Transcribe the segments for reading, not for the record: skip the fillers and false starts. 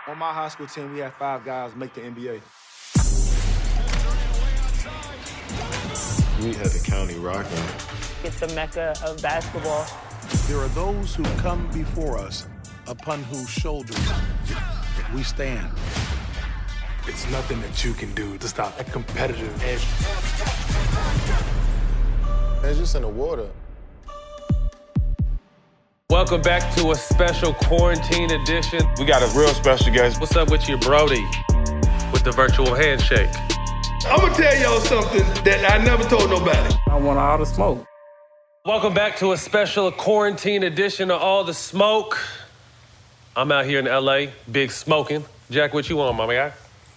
On my high school team, we had 5 guys make the NBA. We had the county rocking. It's the mecca of basketball. There are those who come before us, upon whose shoulders we stand. It's nothing that you can do to stop a competitive edge. It's just in the water. Welcome back to a special quarantine edition. We got a real special guest. What's up with you, Brody, with the virtual handshake? I'm gonna tell y'all something that I never told nobody. I want all the smoke. Welcome back to a special quarantine edition of All the Smoke. I'm out here in LA, big smoking. Jack, what you on, my guy?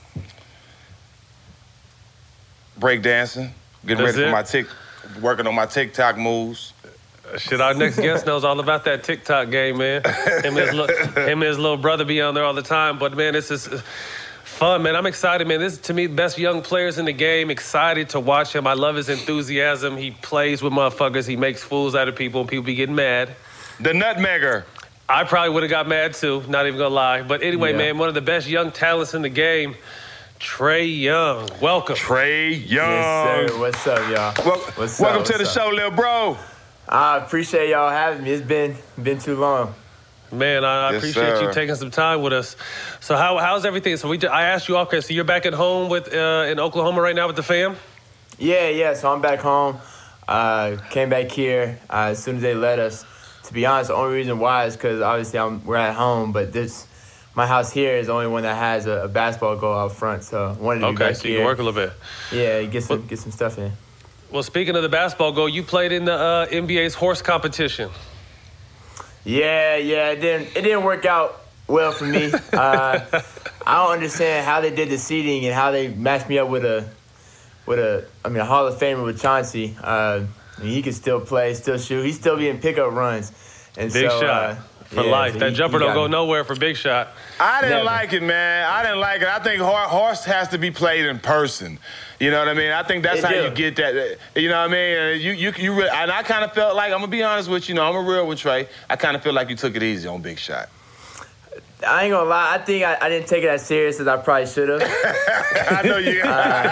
Break dancing, getting That's ready it? for working on my TikTok moves. Shit, our next guest knows all about that TikTok game, man. Him and his little brother be on there all the time. But, man, this is fun, man. I'm excited, man. This is, to me, the best young players in the game. Excited to watch him. I love his enthusiasm. He plays with motherfuckers. He makes fools out of people, and people be getting mad. The Nutmegger. I probably would have got mad, too. Not even going to lie. But anyway, man, one of the best young talents in the game, Trae Young. Welcome. Trae Young. Yes, sir. What's up, y'all? Welcome to the show, little bro. I appreciate y'all having me. It's been too long. Man, I Yes, appreciate sir. you taking some time with us. So how's everything? So I asked you off, Chris. So you're back at home with in Oklahoma right now with the fam? Yeah. So I'm back home. Came back here as soon as they let us. To be honest, the only reason why is because obviously we're at home, but my house here is the only one that has a basketball goal out front. So I wanted to be back so here. you can work a little bit. Yeah, get some stuff in. Well, speaking of the basketball goal, you played in the NBA's horse competition. Yeah, it didn't work out well for me. I don't understand how they did the seeding and how they matched me up with a Hall of Famer with Chauncey. He could still play, still shoot. He's still being pickup runs. And Big shot for life. So that jumper don't go nowhere for Big Shot. I didn't Never. like it, man. I didn't like it. I think horse has to be played in person. You know what I mean? I think that's how you get that. You know what I mean? You really, and I kind of felt like, I'm going to be honest with you, I'm a real with Trae. I kind of feel like you took it easy on Big Shot. I ain't gonna lie. I think I didn't take it as serious as I probably should have. I know you.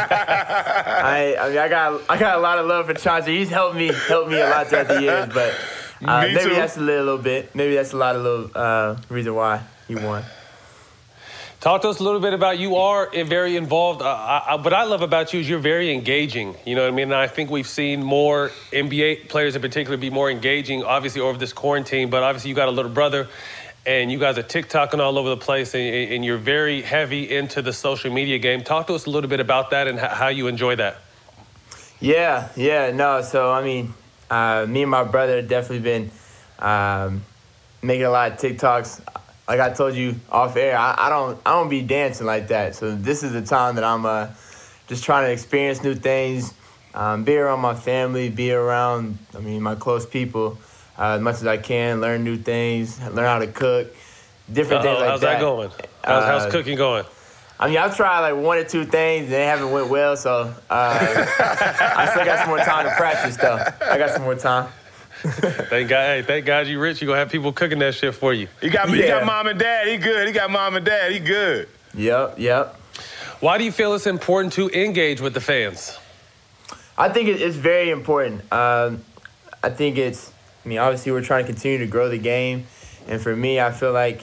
I got a lot of love for Chauncey. He's helped me a lot throughout the years, but maybe too. that's a little bit. Maybe that's a lot of little reason why he won. Talk to us a little bit about you are very involved. What I love about you is you're very engaging. You know what I mean? And I think we've seen more NBA players in particular be more engaging, obviously, over this quarantine. But obviously, you got a little brother, and you guys are TikToking all over the place, and you're very heavy into the social media game. Talk to us a little bit about that and how you enjoy that. Yeah. No, so, I mean, me and my brother have definitely been making a lot of TikToks. Like I told you off air, I don't be dancing like that. So this is the time that I'm just trying to experience new things, be around my family, be around, my close people as much as I can, learn new things, learn how to cook, different things like how's that. How's that going? How's cooking going? I've tried like 1 or 2 things, and they haven't went well, so I still got some more time to practice, though. I got some more time. Thank God you rich. You gonna have people cooking that shit for you. You got mom and dad. He good. He got mom and dad. He good. Yep. Why do you feel it's important to engage with the fans? I think it's very important. I think obviously we're trying to continue to grow the game. And for me, I feel like,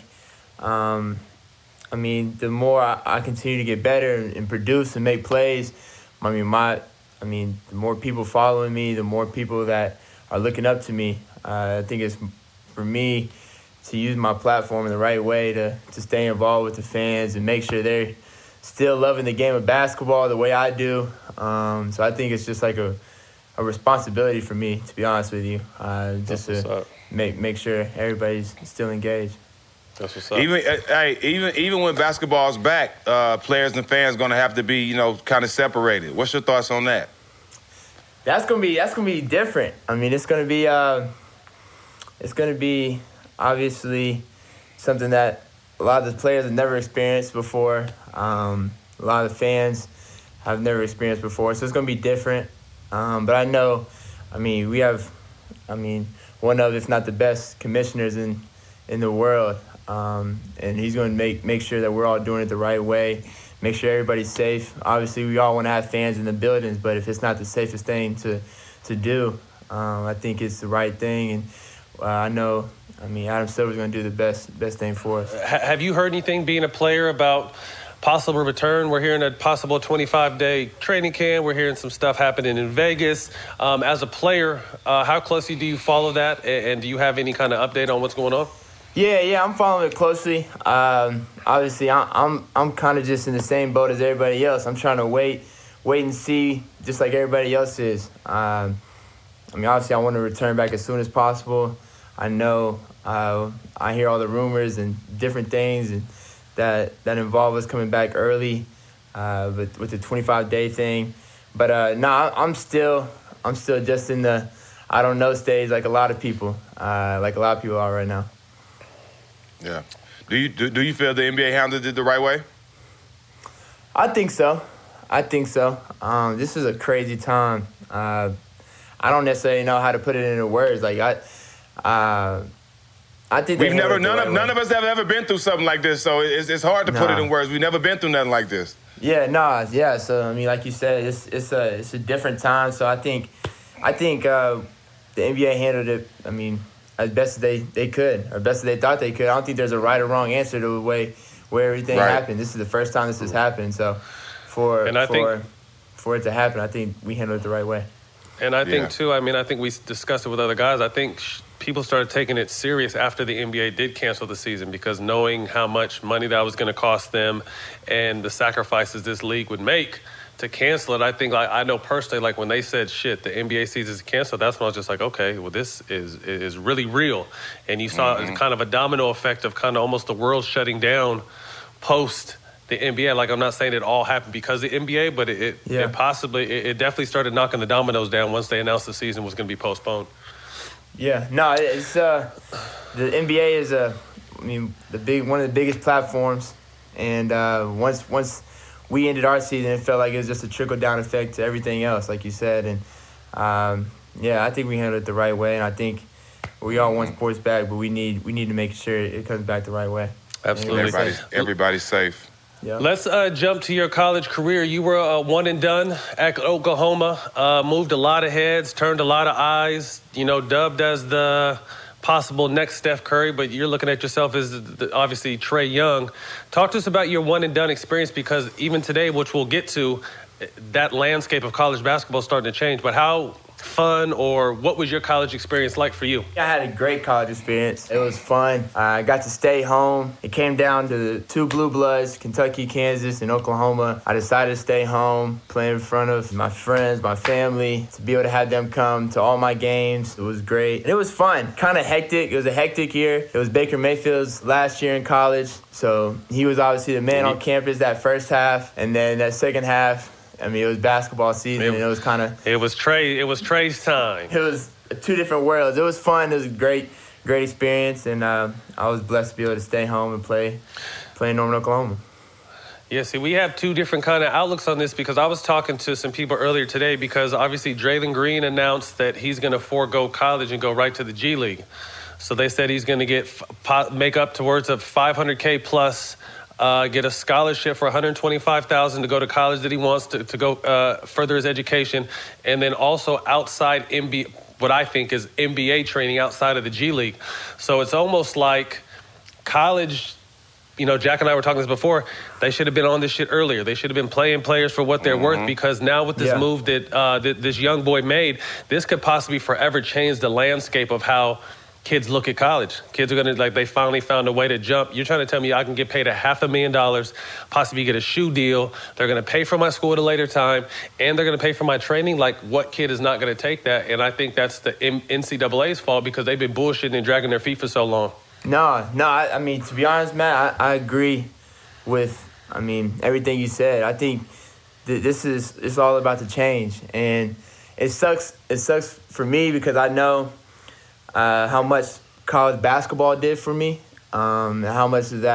the more I continue to get better and produce and make plays, the more people following me, the more people that are looking up to me. I think it's for me to use my platform in the right way to stay involved with the fans and make sure they're still loving the game of basketball the way I do. So I think it's just like a responsibility for me, to be honest with you, just to make sure everybody's still engaged. That's what's up. Even when basketball's back, players and fans going to have to be, kind of separated. What's your thoughts on that? That's gonna be different. It's gonna be obviously something that a lot of the players have never experienced before. A lot of the fans have never experienced before, so it's gonna be different. But I know, we have, one of, if not the best commissioners in the world. and he's going to make sure that we're all doing it the right way, make sure everybody's safe. Obviously, we all want to have fans in the buildings, but if it's not the safest thing to do, I think it's the right thing. And Adam Silver's going to do the best thing for us. Have you heard anything, being a player, about possible return? We're hearing a possible 25-day training camp. We're hearing some stuff happening in Vegas. As a player, how closely do you follow that? And do you have any kind of update on what's going on? Yeah, I'm following it closely. Obviously, I'm kind of just in the same boat as everybody else. I'm trying to wait and see, just like everybody else is. Obviously, I want to return back as soon as possible. I know I hear all the rumors and different things and that involve us coming back early, but with the 25-day thing. But I'm still just in the I don't know stage, like a lot of people are right now. Yeah. Do you feel the NBA handled it the right way? I think so. This is a crazy time. I don't necessarily know how to put it into words. Like I think none of us have ever been through something like this, so it's hard to put it in words. We've never been through nothing like this. Yeah. So like you said, it's a different time. So I think the NBA handled it. As best as they could, or best as they thought they could. I don't think there's a right or wrong answer to the way where everything happened. This is the first time this has happened. So for it to happen, I think we handled it the right way. And I think, too, I think we discussed it with other guys. I think people started taking it serious after the NBA did cancel the season, because knowing how much money that was going to cost them and the sacrifices this league would make to cancel it, I think, I know personally, like when they said, shit, the NBA season is canceled, that's when I was just like, okay, well, this is really real. And you saw kind of a domino effect of kind of almost the world shutting down post the NBA. Like, I'm not saying it all happened because of the NBA, but it definitely started knocking the dominoes down once they announced the season was going to be postponed. Yeah, no, it's the NBA is one of the biggest platforms, and once we ended our season, it felt like it was just a trickle-down effect to everything else, like you said. And, I think we handled it the right way, and I think we all want sports back, but we need to make sure it comes back the right way. Absolutely. Everybody's safe. Yeah. Let's jump to your college career. You were one and done at Oklahoma, moved a lot of heads, turned a lot of eyes, dubbed as the possible next Steph Curry, but you're looking at yourself as obviously Trae Young. Talk to us about your one and done experience, because even today, which we'll get to, that landscape of college basketball is starting to change. But how fun, or what was your college experience like for you? I had a great college experience. It was fun. I got to stay home. It came down to the two blue bloods, Kentucky, Kansas, and Oklahoma. I decided to stay home, play in front of my friends, my family, to be able to have them come to all my games. It was great. And it was fun. Kind of hectic. It was a hectic year. It was Baker Mayfield's last year in college, so he was obviously the man on campus that first half, and then that second half, it was basketball season, and it was kind of... It was Trae's time. It was two different worlds. It was fun. It was a great experience, and I was blessed to be able to stay home and play in Norman, Oklahoma. Yeah, see, we have two different kind of outlooks on this, because I was talking to some people earlier today, because obviously Draylon Green announced that he's going to forego college and go right to the G League. So they said he's going to make up towards a $500K plus, get a scholarship for $125,000 to go to college that he wants to go further his education, and then also outside NBA, what I think is NBA training outside of the G League. So it's almost like college. Jack and I were talking this before. They should have been on this shit earlier. They should have been playing players for what they're worth, because now with this move that this young boy made, this could possibly forever change the landscape of how kids look at college. Kids are going to, they finally found a way to jump. You're trying to tell me I can get paid $500,000, possibly get a shoe deal. They're going to pay for my school at a later time, and they're going to pay for my training. Like, what kid is not going to take that? And I think that's the NCAA's fault, because they've been bullshitting and dragging their feet for so long. No, to be honest, Matt, I agree with, everything you said. I think it's all about the change. And it sucks for me, because I know how much college basketball did for me, how much of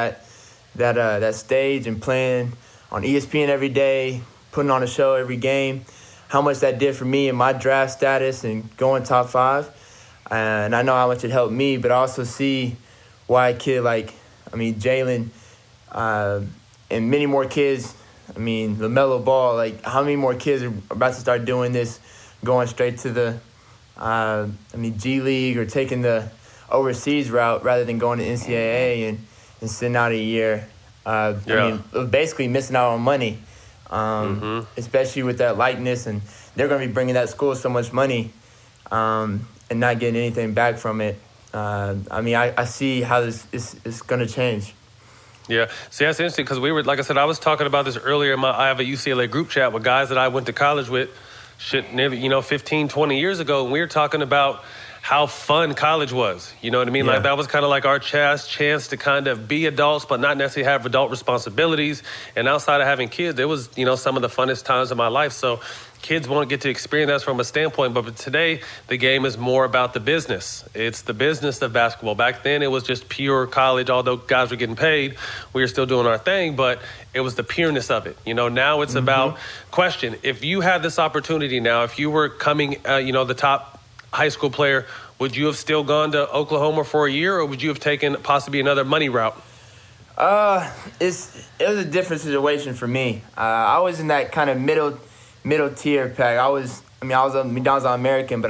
that stage and playing on ESPN every day, putting on a show every game, how much that did for me and my draft status and going top 5. And I know how much it helped me, but I also see why a kid like I mean, Jalen and many more kids. I mean, LaMelo Ball, like, how many more kids are about to start doing this, going straight to the, G League or taking the overseas route rather than going to NCAA and sitting out a year. I mean, basically missing out on money, especially with that likeness. And they're going to be bringing that school so much money and not getting anything back from it. I mean, I see how this is going to change. Yeah, see, that's interesting because we were, like I said, I was talking about this earlier. I have a UCLA group chat with guys that I went to college with, nearly, 15, 20 years ago. And we were talking about how fun college was. You know what I mean? Yeah. Like, that was kind of like our chance to kind of be adults, but not necessarily have adult responsibilities. And outside of having kids, it was, some of the funnest times of my life. So kids won't get to experience that from a standpoint. But today, the game is more about the business. It's the business of basketball. Back then, it was just pure college. Although guys were getting paid, we were still doing our thing. But it was the pureness of it. Now it's about question. If you had this opportunity now, if you were coming, the top high school player, would you have still gone to Oklahoma for a year, or would you have taken possibly another money route? It was a different situation for me. I was in that kind of middle tier pack. I was a McDonald's All-American, but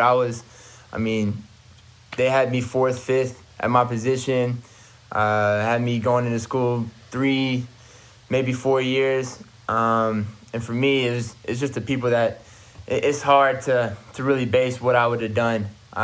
they had me 4th, 5th at my position, had me going into school 3, maybe 4 years. And for me, it's just the people that it's hard to really base what I would have done.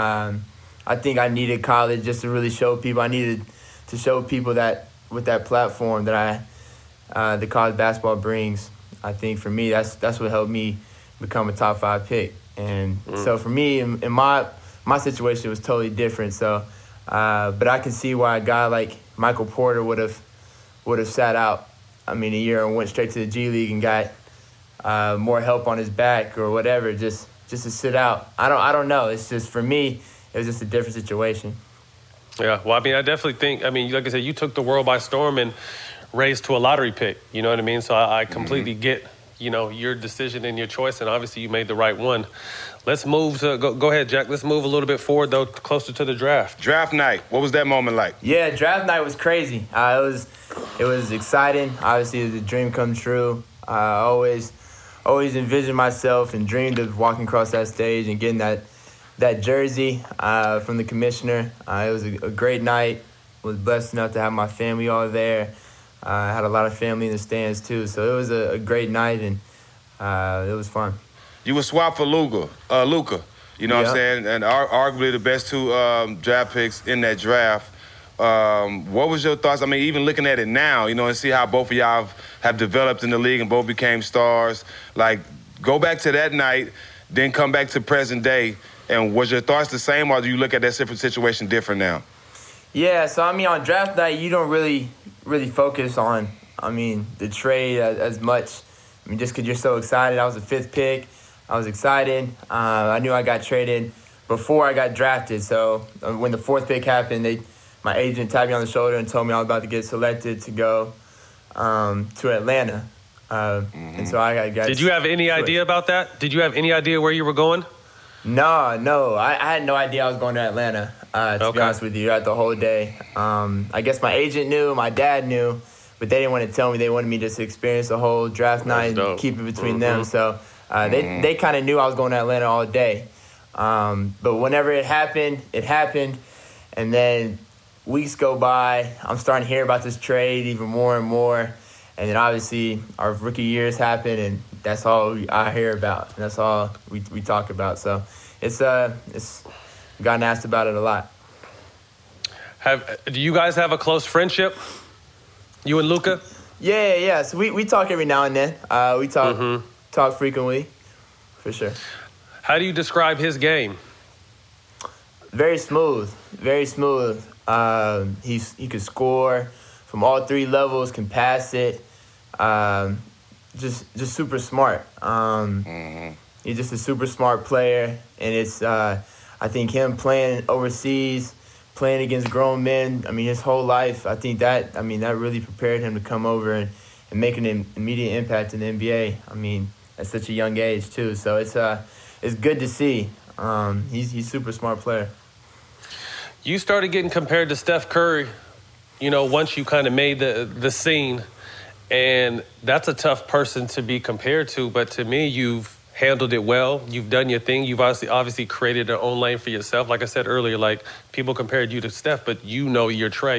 I think I needed college just to really show people. I needed to show people that with that platform that the college basketball brings. I think for me, that's what helped me become a top 5 pick. And so for me, in my situation, it was totally different. So, but I can see why a guy like Michael Porter would have sat out, a year and went straight to the G League and got more help on his back or whatever, just to sit out. I don't know. It's just, for me, it was just a different situation. Yeah, well, I definitely think, like I said, you took the world by storm and raised to a lottery pick. You know what I mean? So I completely get, your decision and your choice, and obviously you made the right one. Let's move to, go ahead, Jack. Let's move a little bit forward, though, closer to the draft. Draft night. What was that moment like? Yeah, draft night was crazy. It was exciting. Obviously, it was a dream come true. I always envisioned myself and dreamed of walking across that stage and getting that jersey from the commissioner. It was a great night. Was blessed enough to have my family all there. I had a lot of family in the stands, too. So it was a great night, and it was fun. You were swapped for Luka. You know what I'm saying? And arguably the best 2 draft picks in that draft. What was your thoughts? Even looking at it now, and see how both of y'all have developed in the league and both became stars. Like, go back to that night, then come back to present day. And was your thoughts the same, or do you look at that situation different now? Yeah, so on draft night, you don't really focus on, the trade as much. Just because you're so excited. I was the 5th pick. I was excited. I knew I got traded before I got drafted. So when the 4th pick happened, my agent tapped me on the shoulder and told me I was about to get selected to go to Atlanta. And so I got. Did you have any idea about that? Did you have any idea where you were going? No. I had no idea I was going to Atlanta, to be honest with you, throughout the whole day. I guess my agent knew, my dad knew, but they didn't want to tell me. They wanted me just to experience the whole draft night and keep it between them. So they kind of knew I was going to Atlanta all day. But whenever it happened. And then weeks go by. I'm starting to hear about this trade even more and more. And then obviously our rookie years happen, and that's all I hear about. And that's all we talk about. So it's gotten asked about it a lot. Do you guys have a close friendship? You and Luka? Yeah. So we talk every now and then. We talk frequently, for sure. How do you describe his game? Very smooth. He could score from all 3 levels, can pass it. Just super smart. He's just a super smart player, and it's I think him playing overseas, playing against grown men. His whole life. I think that really prepared him to come over and make an immediate impact in the NBA. At such a young age too. So it's good to see. He's a super smart player. You started getting compared to Steph Curry once you kind of made the scene, and that's a tough person to be compared to. But to me, you've handled it well. You've done your thing. You've obviously created your own lane for yourself. Like I said earlier, like people compared you to Steph, but you're Trey.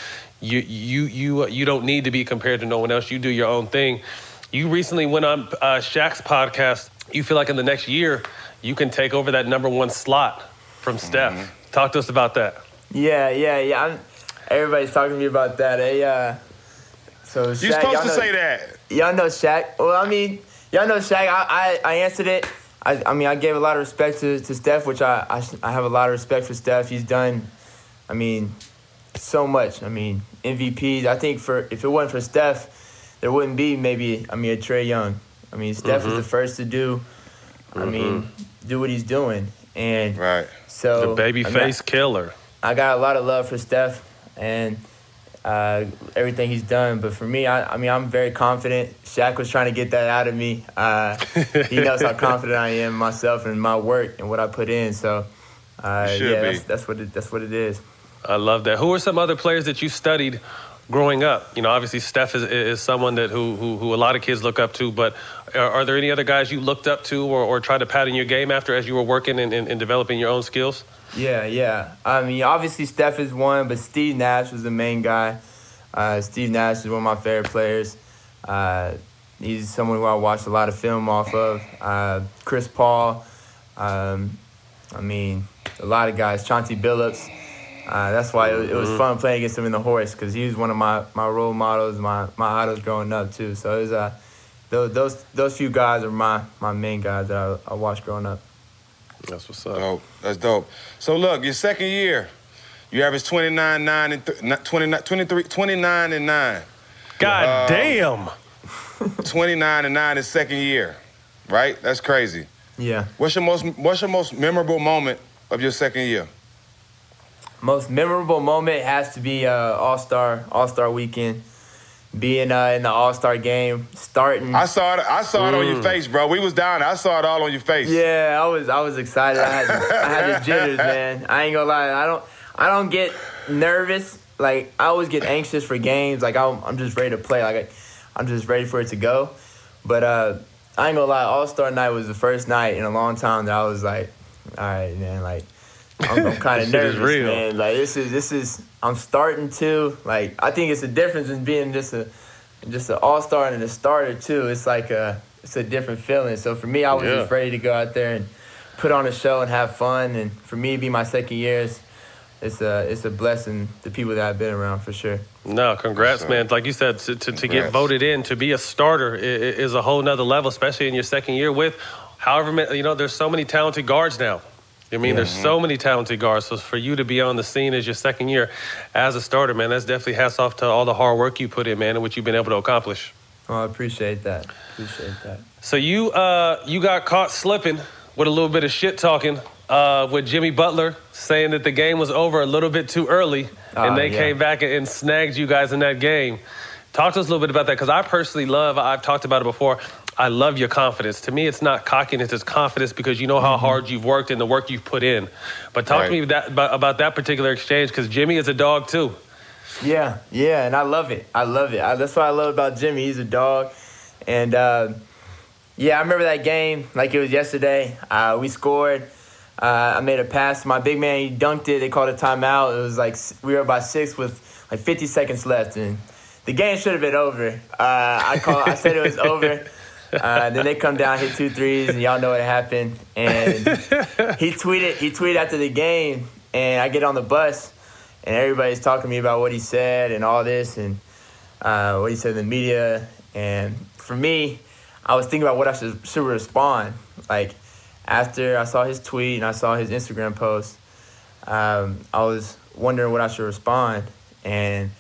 You don't need to be compared to no one else. You do your own thing. You recently went on Shaq's podcast. You feel like in the next year you can take over that number one slot from Steph. Talk to us about that. Yeah. Everybody's talking to me about that. So Shaq, you're supposed to say that. Y'all know Shaq. Well, I mean, y'all know Shaq. I answered it. I gave a lot of respect to Steph, which I have a lot of respect for Steph. He's done, so much. MVPs. I think if it wasn't for Steph, there wouldn't be a Trey Young. Steph is the first to do what he's doing. And right. So the babyface killer. I got a lot of love for Steph and everything he's done. But for me, I'm very confident. Shaq was trying to get that out of me. He knows how confident I am in myself and my work and what I put in. So that's what it is. I love that. Who are some other players that you studied growing up? Obviously Steph is someone that who a lot of kids look up to, but are there any other guys you looked up to or tried to pattern your game after as you were working and developing your own skills? Yeah. Obviously Steph is one, but Steve Nash was the main guy. Steve Nash is one of my favorite players. He's someone who I watched a lot of film off of. Chris Paul. A lot of guys. Chauncey Billups. That's why it was fun playing against him in the horse, because he was one of my role models, my idols growing up too. So it was, those few guys are my main guys that I watched growing up. That's what's up. Dope. That's dope. So look, your second year, you averaged 29 and 9. God damn. 29 and 9 is second year, right? That's crazy. Yeah. What's your most memorable moment of your second year? Most memorable moment has to be All-Star weekend. Being in the All-Star game, starting. I saw it on your face, bro. We was down there. I saw it all on your face. Yeah, I was excited. I had the jitters, man. I ain't gonna lie. I don't get nervous. Like, I always get anxious for games. Like, I'm just ready to play. Like, I'm just ready for it to go. But I ain't gonna lie. All-Star night was the first night in a long time that I was like, all right, man. Like, I'm kind of nervous, man. Like, this is. I'm starting to, like, I think it's a difference in being just an all-star and a starter too. It's like it's a different feeling. So for me, I was just ready to go out there and put on a show and have fun. And for me to be my second year, it's a blessing to people that I've been around for sure. No, congrats, man. Like you said, to get voted in to be a starter is a whole nother level, especially in your second year with, however, there's so many talented guards now. There's so many talented guards. So for you to be on the scene as your second year as a starter, man, that's definitely hats off to all the hard work you put in, man, and what you've been able to accomplish. Oh, I appreciate that. So you got caught slipping with a little bit of shit talking with Jimmy Butler, saying that the game was over a little bit too early, and they came back and snagged you guys in that game. Talk to us a little bit about that, because I personally I've talked about it before, I love your confidence. To me, it's not cockiness, it's confidence, because you know how hard you've worked and the work you've put in. But talk to me about that particular exchange, because Jimmy is a dog too. Yeah, and I love it. That's what I love about Jimmy. He's a dog. And, I remember that game like it was yesterday. We scored. I made a pass to my big man. He dunked it. They called a timeout. It was like we were by 6 with like 50 seconds left. And the game should have been over. I said it was over. Then they come down, hit 2 threes, and y'all know what happened. And he tweeted after the game, and I get on the bus, and everybody's talking to me about what he said and all this, and what he said in the media. And for me, I was thinking about what I should respond. Like, after I saw his tweet and I saw his Instagram post, I was wondering what I should respond. And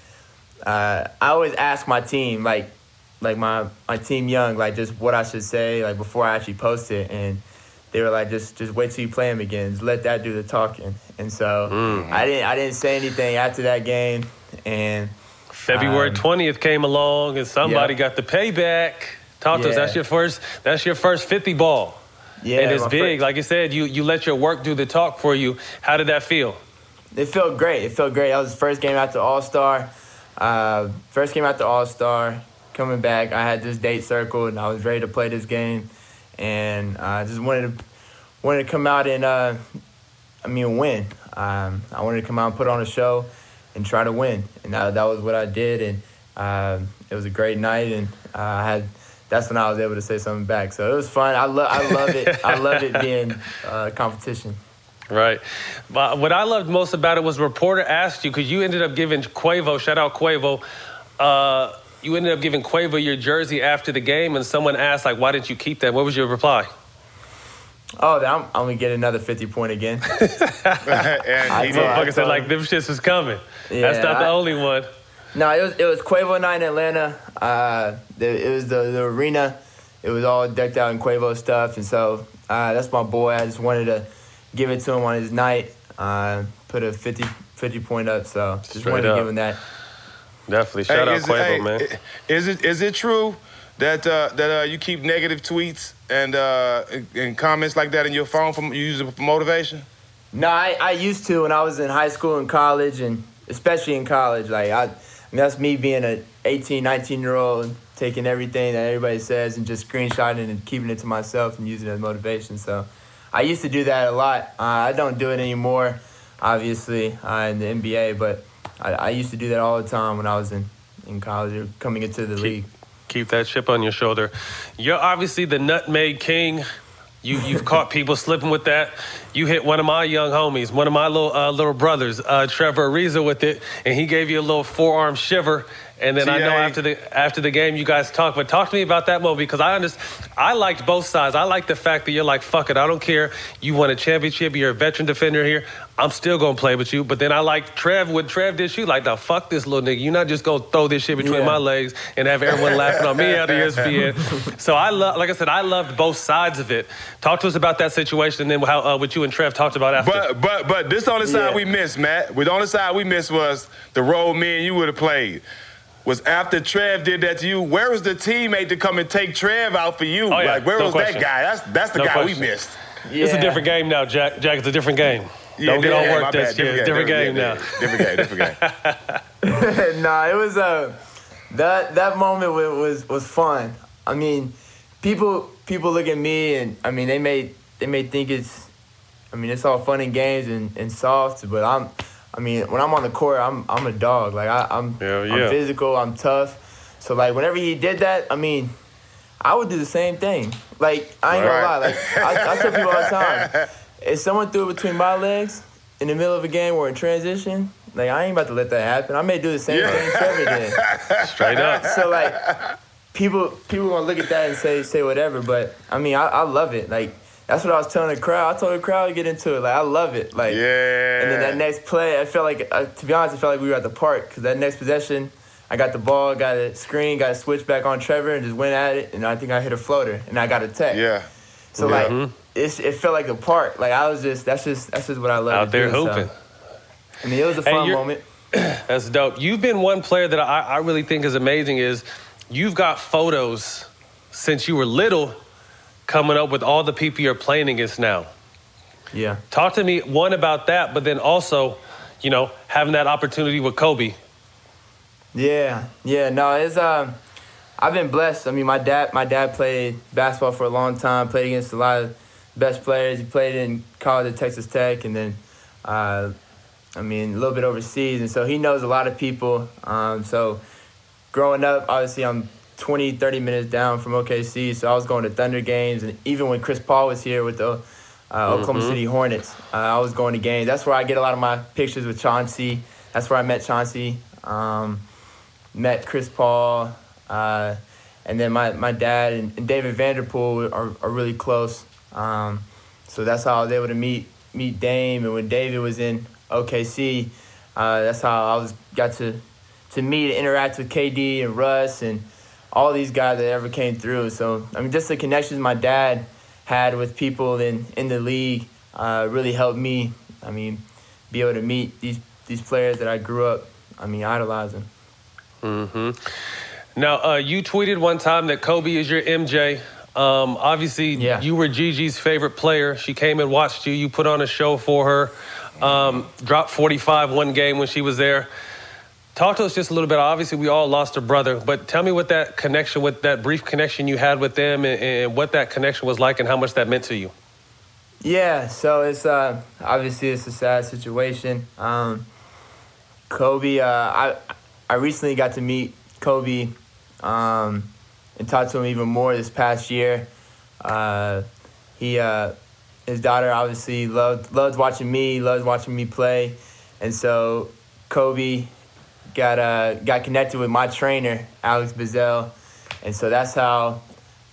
I always ask my team, like my team Young, like just what I should say, like before I actually post it. And they were like, just wait till you play him again. Just let that do the talking. And so I didn't say anything after that game. And February 20th came along, and somebody got the payback. Talk to us. That's your first 50 ball. Yeah, and it's big. Like you said, you let your work do the talk for you. How did that feel? It felt great. It felt great. That was the first game after All-Star. Coming back, I had this date circled, and I was ready to play this game. And I just wanted to come out and, win. I wanted to come out and put on a show and try to win. And that was what I did. And it was a great night. And that's when I was able to say something back. So it was fun. I love it. I love it being competition. Right. But what I loved most about it was a reporter asked you, because you ended up giving Quavo, shout out Quavo, you ended up giving Quavo your jersey after the game, and someone asked, like, why didn't you keep that? What was your reply? Oh, I'm going to get another 50-point again. And he said, like, them shits was coming. Yeah, that's not the only one. No, it was Quavo night in Atlanta. It was the arena. It was all decked out in Quavo stuff, and so that's my boy. I just wanted to give it to him on his night, put a 50 point up, so just wanted to give him that. Definitely. Shout out Quavo, man. Is it true that you keep negative tweets and comments like that in your phone you use it for motivation? No, I used to when I was in high school and college, and especially in college. Like that's me being an 18, 19-year-old, taking everything that everybody says and just screenshotting and keeping it to myself and using it as motivation. So I used to do that a lot. I don't do it anymore, obviously, in the NBA, but I used to do that all the time when I was in college or coming into the league. Keep that chip on your shoulder. You're obviously the nutmeg king. You've caught people slipping with that. You hit one of my young homies, one of my little brothers, Trevor Ariza, with it, and he gave you a little forearm shiver. And then I know after the game you guys talked, but talk to me about that moment, because I liked both sides. I like the fact that you're like, fuck it, I don't care. You won a championship, you're a veteran defender here. I'm still gonna play with you. But then I like Trev, when Trev did shoot, like, now fuck this little nigga. You're not just gonna throw this shit between my legs and have everyone laughing on me out of ESPN. So I loved both sides of it. Talk to us about that situation and then how what you and Trev talked about after. But this the only side we missed, Matt. The only side we missed was the role me and you would have played. Was after Trev did that to you, where was the teammate to come and take Trev out for you? Oh, yeah. Like, where was that guy? That's the guy we missed. Yeah. It's a different game now, Jack. Jack, it's a different game. Yeah, don't get all work this year. It's a different game now. Different game. Nah, it was that moment was fun. I mean, people look at me and I mean they may think it's all fun and games and soft, but when I'm on the court, I'm a dog. Like I'm physical, I'm tough. So like whenever he did that, I would do the same thing. Like I ain't gonna lie. Like I tell people all the time, if someone threw it between my legs in the middle of a game or in transition, like I ain't about to let that happen. I may do the same thing Trevor did. Straight up. So like people gonna look at that and say whatever, but I love it. Like that's what I was telling the crowd. I told the crowd to get into it. Like I love it. Like and then that next play, I felt like to be honest, I felt like we were at the park because that next possession, I got the ball, got a screen, got a switch back on Trevor, and just went at it. And I think I hit a floater, and I got a tech. Yeah. So like it felt like a park. Like I was that's just what I love. Out there hooping. So. It was a fun moment. That's dope. You've been one player that I really think is amazing. Is you've got photos since you were little coming up with all the people you're playing against now. Yeah. Talk to me one about that, but then also, having that opportunity with Kobe. Yeah. No, it's I've been blessed. My dad played basketball for a long time, played against a lot of best players. He played in college at Texas Tech and then, a little bit overseas. And so he knows a lot of people. So growing up, obviously I'm 20, 30 minutes down from OKC. So I was going to Thunder games. And even when Chris Paul was here with the Oklahoma City Hornets, I was going to games. That's where I get a lot of my pictures with Chauncey. That's where I met Chauncey, met Chris Paul. And then my dad and David Vanderpool are really close. So that's how I was able to meet Dame. And when David was in OKC, that's how I got to meet and interact with KD and Russ and all these guys that ever came through. So, just the connections my dad had with people in the league really helped me, be able to meet these players that I grew up, idolizing. Now, you tweeted one time that Kobe is your MJ. Obviously, you were Gigi's favorite player. She came and watched you. You put on a show for her. Dropped 45 one game when she was there. Talk to us just a little bit. Obviously, we all lost a brother, but tell me what that connection, what that brief connection you had with them and what that connection was like and how much that meant to you. Yeah, so it's obviously it's a sad situation. Kobe, I recently got to meet Kobe and talk to him even more this past year. His daughter obviously loved watching me, loves watching me play, and so Kobe got connected with my trainer, Alex Bazell, and so that's how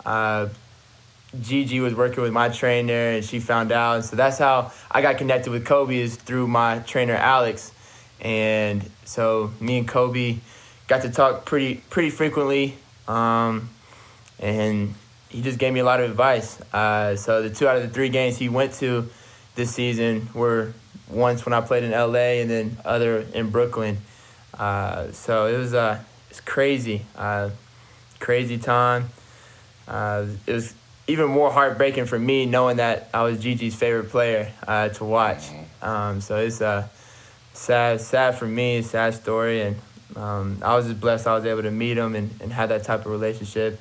Gigi was working with my trainer, and she found out. And so that's how I got connected with Kobe, is through my trainer, Alex. And so me and Kobe got to talk pretty frequently, and he just gave me a lot of advice. So the 2 out of the 3 games he went to this season were once when I played in LA and then other in Brooklyn. So it was it's crazy, crazy time. It was even more heartbreaking for me knowing that I was Gigi's favorite player to watch. So it's sad for me, sad story, and I was just blessed I was able to meet him and have that type of relationship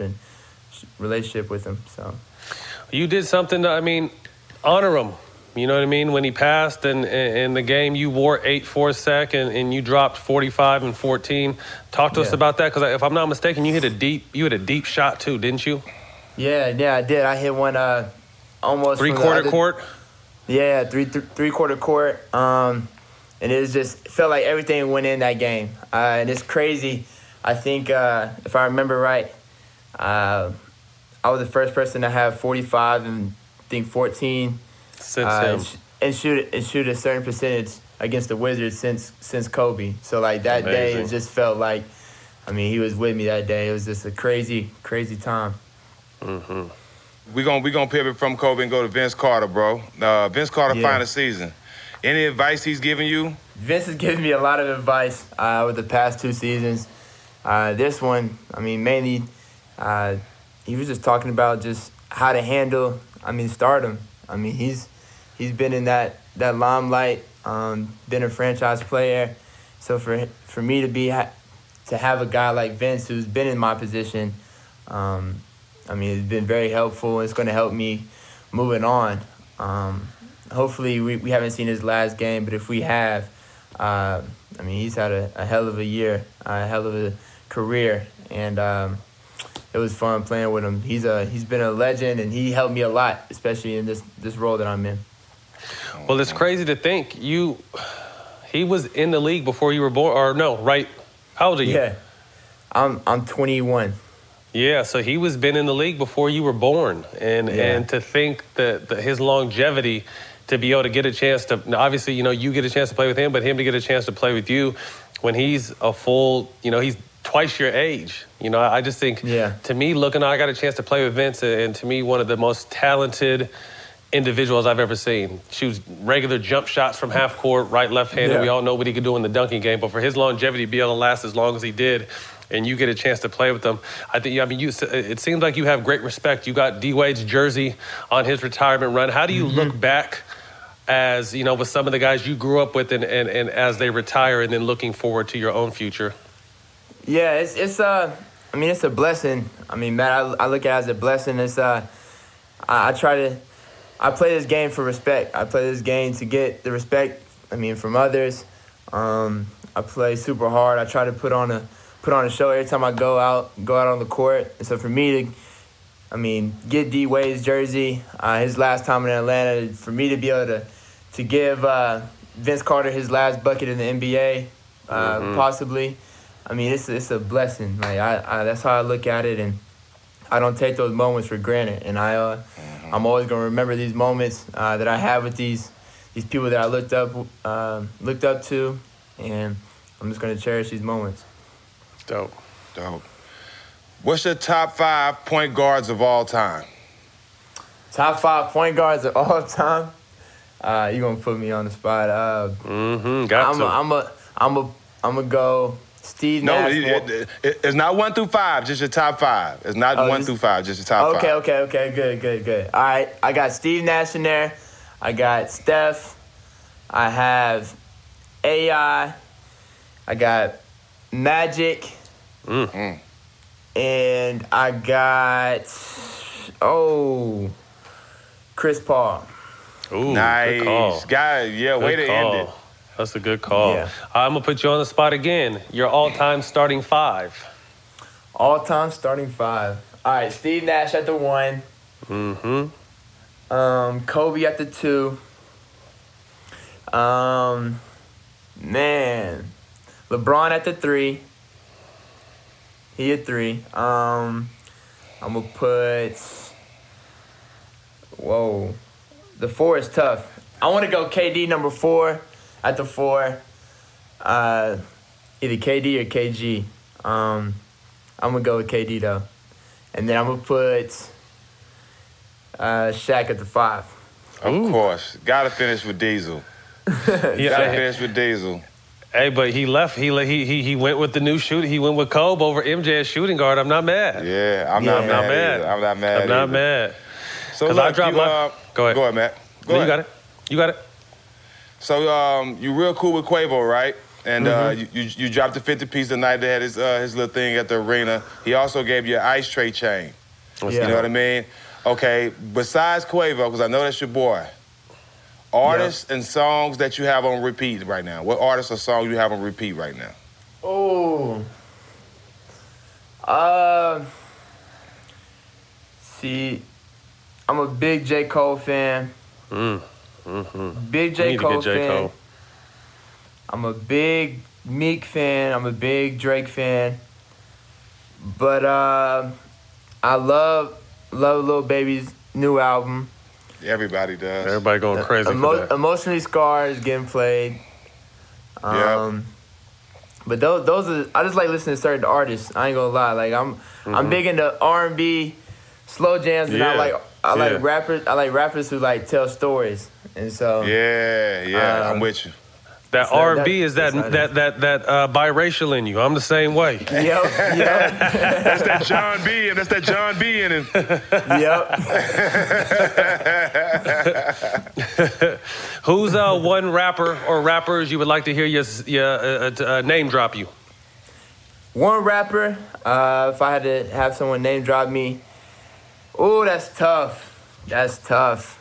with him. So you did something to, honor him. You know what I mean? When he passed and in the game, you wore 8 for a sec and you dropped 45 and 14. Talk to us about that, because if I'm not mistaken, you hit a deep shot too, didn't you? Yeah, I did. I hit one almost three-quarter court. Yeah, three-quarter court. And it felt like everything went in that game. And it's crazy. I think if I remember right, I was the first person to have 45 and I think 14 since him. And shoot a certain percentage against the Wizards since Kobe. So like that day, it just felt like, he was with me that day. It was just a crazy time. Mm-hmm. We gonna pivot from Kobe and go to Vince Carter, bro. Vince Carter final season. Any advice he's giving you? Vince has given me a lot of advice over the past 2 seasons. This one, mainly, he was just talking about just how to handle, stardom. He's been in that limelight, been a franchise player. So for me to have a guy like Vince who's been in my position, it's been very helpful. It's going to help me moving on. Hopefully we haven't seen his last game, but if we have, he's had a hell of a year, a hell of a career, and it was fun playing with him. He's been a legend, and he helped me a lot, especially in this role that I'm in. Well, it's crazy to think he was in the league before you were born, or no, right? How old are you? Yeah, I'm 21. Yeah, so he was been in the league before you were born, and to think that his longevity, to be able to get a chance to, obviously, you get a chance to play with him, but him to get a chance to play with you when he's a full, he's twice your age. I just think, to me, I got a chance to play with Vince, and to me, one of the most talented individuals I've ever seen. Shoots regular jump shots from half court, right, left-handed. Yeah. We all know what he could do in the dunking game, but for his longevity to be able to last as long as he did, and you get a chance to play with them, I think, it seems like you have great respect. You got D-Wade's jersey on his retirement run. How do you look back as, with some of the guys you grew up with and as they retire and then looking forward to your own future? Yeah, it's a blessing. Matt, I look at it as a blessing. It's I play this game for respect. I play this game to get the respect, from others. I play super hard. I try to put on a show every time I go out on the court. And so for me to, get D-Wade's jersey, his last time in Atlanta, for me to be able to give Vince Carter his last bucket in the NBA, possibly, it's a blessing. That's how I look at it, and I don't take those moments for granted. And I'm always gonna remember these moments that I have with these people that I looked up to, and I'm just gonna cherish these moments. Dope. What's your top 5 point guards of all time? Top 5 point guards of all time? You gonna put me on the spot? I'm gonna go Steve Nash. No, it's not 1 through 5, just your top 5. It's not 1 through 5, just your top 5. Okay, good. All right, I got Steve Nash in there. I got Steph. I have AI. I got Magic. And I got, Chris Paul. Ooh, nice. Good call. Guy, yeah, way to end it. That's a good call. Yeah. I'm going to put you on the spot again. Your all-time starting five. All-time starting five. All right, Steve Nash at the 1. Kobe at the 2. LeBron at the 3. He at 3. I'm going to put... Whoa. The 4 is tough. I want to go KD number 4 at the 4. Either KD or KG. I'm going to go with KD, though. And then I'm going to put Shaq at the 5. Of course. Got to finish with Diesel. Got to finish with Diesel. Hey, but he left. He went with the new shooter. He went with Kobe over MJ as shooting guard. I'm not mad. Yeah, I'm not mad. I'm not mad. I'm not mad. So look, go ahead. Go ahead, Matt. Go ahead. You got it. So you real cool with Quavo, right? And you dropped the 50 piece the night they had his little thing at the arena. He also gave you an Ice Tray chain. Yeah. You know what I mean? Okay, besides Quavo, because I know that's your boy, artists and songs that you have on repeat right now. What artists or songs you have on repeat right now? See, I'm a big J. Cole fan. Big J. Cole fan. I'm a big Meek fan. I'm a big Drake fan. But I love Lil Baby's new album. Everybody does. Everybody going crazy for that. Emotionally Scarred is getting played. But those are, I just like listening to certain artists. I ain't gonna lie. Like I'm big into R&B, slow jams, and I like rappers. I like rappers who like tell stories, and so I'm with you. That R&B is that biracial in you. I'm the same way. Yep. That's that John B. and that's that John B. in him. Yep. Who's one rapper or rappers you would like to hear your name drop you? One rapper, if I had to have someone name drop me, that's tough. That's tough.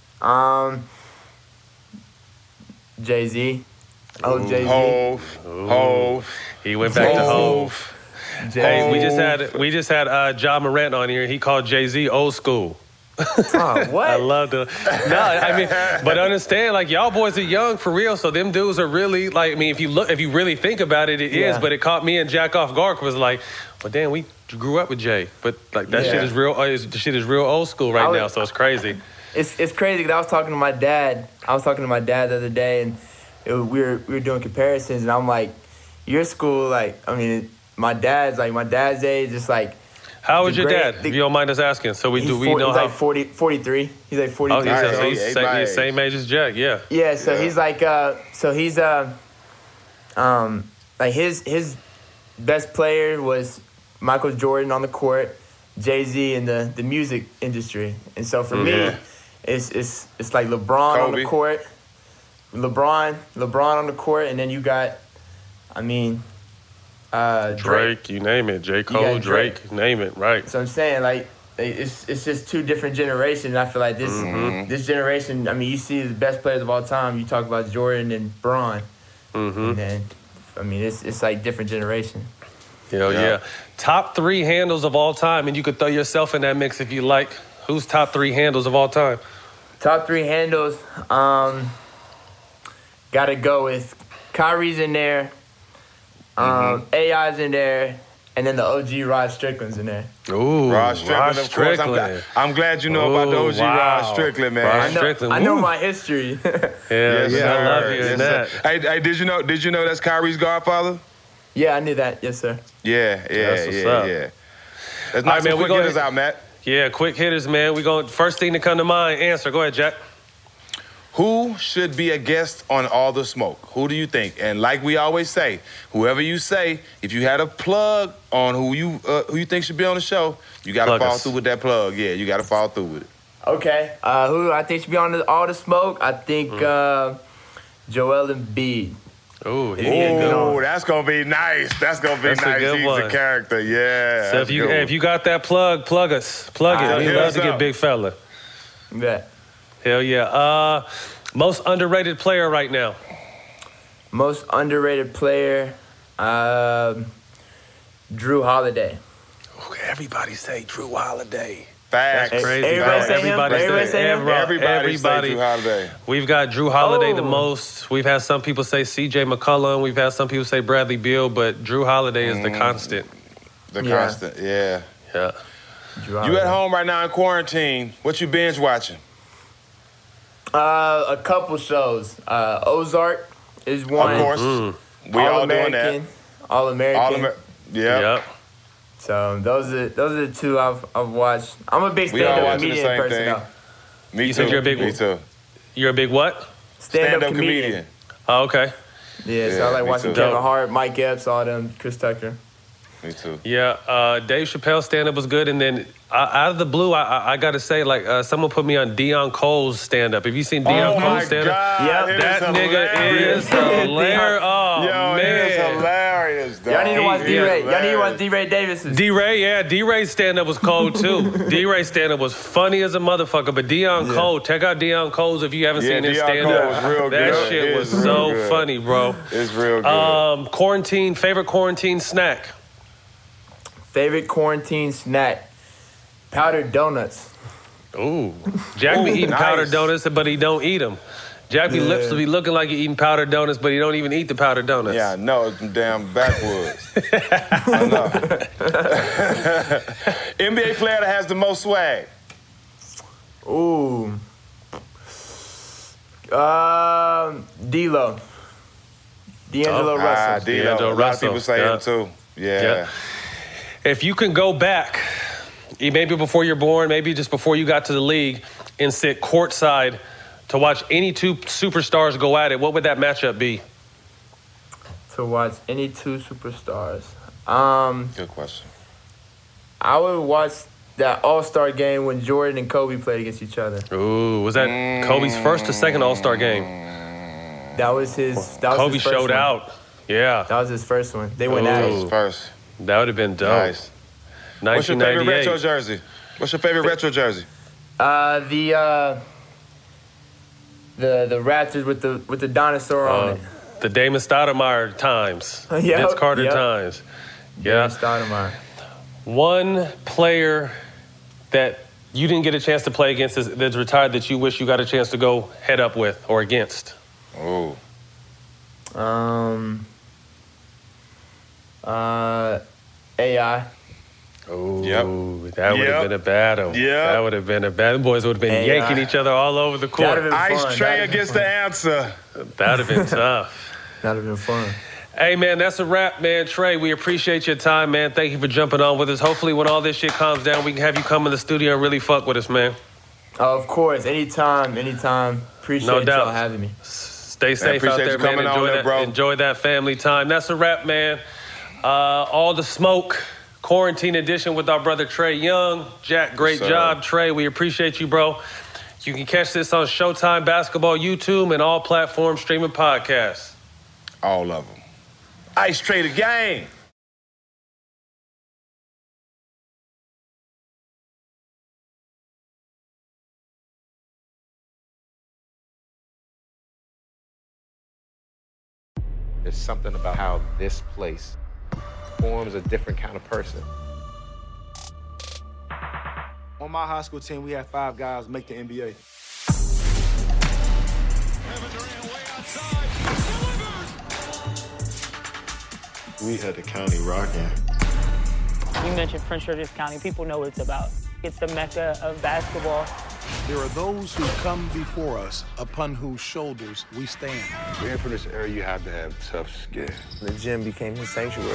Jay-Z. Jay-Z. Hove. He went back to Hove. Hey, we just had Ja Morant on here. He called Jay-Z old school. What? I love the. No, I mean, but understand, like y'all boys are young for real. So them dudes are really like. I mean, if you really think about it, it is. But it caught me and Jack off guard. Was like, well, damn, we grew up with Jay, but like that shit is real. Shit is real old school right now. So it's crazy. It's crazy because I was talking to my dad. the other day, and we were doing comparisons, and I'm like, your school, like, I mean, my dad's age, just like. How old is your dad? If you don't mind us asking, so we know he's how. Like 43. He's like 43. Oh, he's same age as Jack. Yeah. Yeah. So he's like, like his best player was Michael Jordan on the court, Jay-Z in the music industry, and so for me, it's like LeBron Kobe. on the court, LeBron on the court, and then you got, I mean. Drake, you name it. J. Cole, Drake, name it, right. So I'm saying, like, it's just two different generations. And I feel like this generation, I mean, you see the best players of all time. You talk about Jordan and Bron. And then, I mean, it's like different generation. Yeah. Top 3 handles of all time, and you could throw yourself in that mix if you like. Who's top 3 handles of all time? Top 3 handles, gotta go with Kyrie's in there. AI's in there, and then the OG Rod Strickland's in there. Ooh, Rod Strickland, of course. I'm glad you know about the OG Rod Strickland, man. I know my history. I love hearing that. Hey, did you know that's Kyrie's godfather? Yeah, I knew that. Yes, sir. Yeah. Let's knock some quick hitters out, Matt. Yeah, quick hitters, man. First thing to come to mind, answer. Go ahead, Jack. Who should be a guest on All the Smoke? Who do you think? And like we always say, whoever you say, if you had a plug on who you think should be on the show, you got to follow through with that plug. Yeah, you got to follow through with it. Okay. Who I think should be on All the Smoke? I think Joel Embiid. Ooh, that's gonna be nice. That's gonna be nice. He's one. a character, yeah. So if you got that plug us. Plug it. We love to get big fella. Yeah. Hell yeah. Most underrated player right now. Most underrated player, Drew Holiday. Everybody say Drew Holiday. Facts. That's crazy. Everybody say him? Everybody say him? Everybody say Drew Holiday. We've got Drew Holiday the most. We've had some people say C.J. McCollum. We've had some people say Bradley Beal, but Drew Holiday is the constant. Constant, yeah. Yeah. You at home right now in quarantine. What you binge watching? A couple shows. Ozark is one. Of course. We all doing that. All-American. Yep. So those are the two I've watched. I'm a big stand-up comedian person though. Me You too. said you're a big Me too. You're a big what? Stand-up comedian. Oh, okay. Yeah, so I like watching too. Kevin Hart, Mike Epps, all them, Chris Tucker. Me too. Yeah, Dave Chappelle stand-up was good, and then out of the blue, I got to say, like, someone put me on Deion Cole's stand-up. Have you seen Deion Cole's stand-up? Yep. That nigga is hilarious. Oh, Yo, man. it is hilarious, dog. Y'all need to watch D-Ray. Y'all need to watch D-Ray Davis's. D-Ray, yeah, D-Ray's stand-up was cold, too. D-Ray's stand-up was funny as a motherfucker, but Deion Cole, check out Deion Cole's if you haven't seen his Deion stand-up. Cole was real that good. shit was so funny, bro. It's real good. Favorite quarantine snack? Favorite quarantine snack? Powdered donuts. Ooh. Jack be eating powdered donuts, but he don't eat them. Jack be lips will be looking like he eating powdered donuts, but he don't even eat the powdered donuts. Yeah, I know. It's them damn backwoods. I know. NBA player that has the most swag. Ooh. D-Lo. D'Angelo Russell. D-Lo. A lot of people say him too. Yeah. If you can go back, maybe before you're born, maybe just before you got to the league, and sit courtside to watch any two superstars go at it, what would that matchup be? To watch any two superstars. Good question. I would watch that All-Star game when Jordan and Kobe played against each other. Ooh, was that Kobe's first or second All-Star game? That was his. Kobe showed out. Yeah. That was his first one. They went at it. First. That would have been dope. Nice. What's your favorite 1998. retro jersey? What's your favorite retro jersey? The Raptors with the dinosaur on it. The Damon Stoudemire times. Yep, Vince Carter yep. times. Yeah. Damon Stoudemire. One player that you didn't get a chance to play against that's retired that you wish you got a chance to go head up with or against? Oh. AI. Oh, Yep. that would have been a battle. Yeah. That would have been a battle. Boys would have been yanking each other all over the court. That'd have been Ice fun. Tray That'd have against been the answer. That would have been tough. That'd have been fun. Hey, man, that's a wrap, man. Trey, we appreciate your time, man. Thank you for jumping on with us. Hopefully, when all this shit calms down, we can have you come in the studio and really fuck with us, man. Of course. Anytime. Appreciate y'all having me. Stay safe out there, man. Enjoy that family time. That's a wrap, man. All the smoke. Quarantine edition with our brother Trey Young. Jack, great job, Trey. We appreciate you, bro. You can catch this on Showtime Basketball YouTube and all platforms streaming podcasts. All of them. Ice Tray the game. There's something about how this place forms a different kind of person. On my high school team, we had 5 guys make the NBA. We had the county rocking. You mentioned Prince George's County. People know what it's about. It's the mecca of basketball. There are those who come before us, upon whose shoulders we stand. Being from this area, you have to have tough skin. The gym became his sanctuary.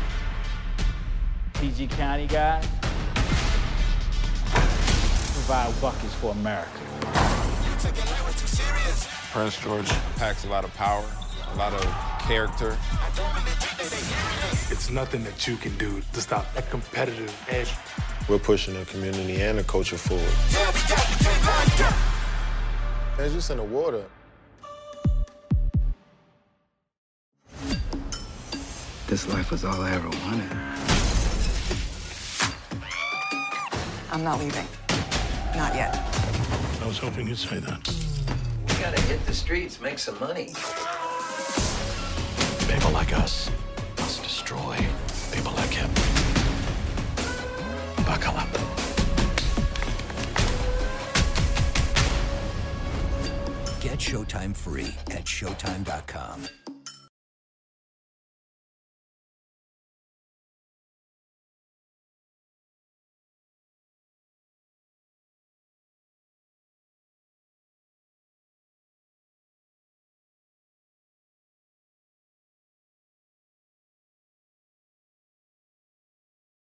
PG County guys provide buckets for America. Prince George packs a lot of power, a lot of character. It's nothing that you can do to stop that competitive edge. We're pushing the community and the culture forward. It's just in the water. this life was all I ever wanted. I'm not leaving. Not yet. I was hoping you'd say that. We gotta hit the streets, make some money. People like us must destroy people like him. Buckle up. Get Showtime free at Showtime.com.